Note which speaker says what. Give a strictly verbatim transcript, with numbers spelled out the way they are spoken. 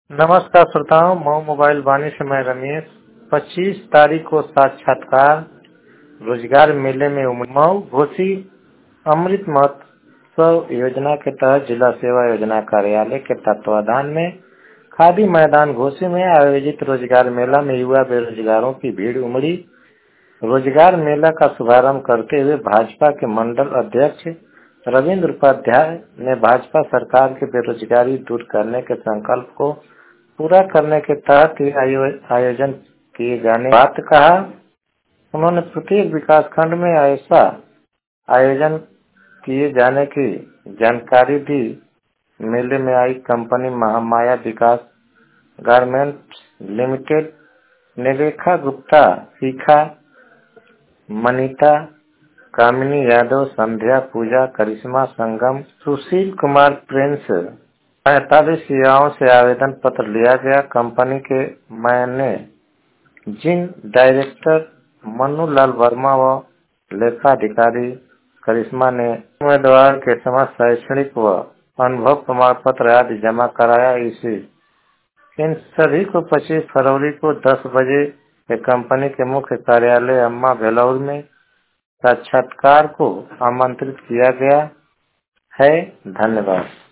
Speaker 1: नमस्कार श्रोताओं, मऊ मोबाइल वाणी से मैं रमेश। पच्चीस तारीख को साक्षात्कार रोजगार मेले में मऊ घोसी अमृत महोत्सव योजना के तहत जिला सेवा योजना कार्यालय के तत्वाधान में खादी मैदान घोसी में आयोजित रोजगार मेला में युवा बेरोजगारों की भीड़ उमड़ी। रोजगार मेला का शुभारंभ करते हुए भाजपा के मंडल अध्यक्ष रविंद्र उपाध्याय ने भाजपा सरकार के बेरोजगारी दूर करने के संकल्प को पूरा करने के तहत आयोजन किए जाने की बात कहा। उन्होंने प्रत्येक विकास खंड में ऐसा आयोजन किए जाने की जानकारी दी। मेले में आई company Mahamaya Vikas Garments Limited, Nirekha Gupta, Shikha, Manita, Kamini Yadav, Sandhya, Puja, Karishma, Sangam, Sushil Kumar, Prince पैंतालीस युवाओं से आवेदन पत्र लिया गया। कंपनी के मैनेजिंग डायरेक्टर मनु लाल वर्मा व लेखाधिकारी करिश्मा ने उम्मीदवार के समस्त शैक्षणिक व अनुभव प्रमाण पत्र आदि जमा कराया। इसी इन सभी को पच्चीस फरवरी को दस बजे कंपनी के मुख्य कार्यालय अम्मा बेलौर में साक्षात्कार को आमंत्रित किया गया है। धन्यवाद।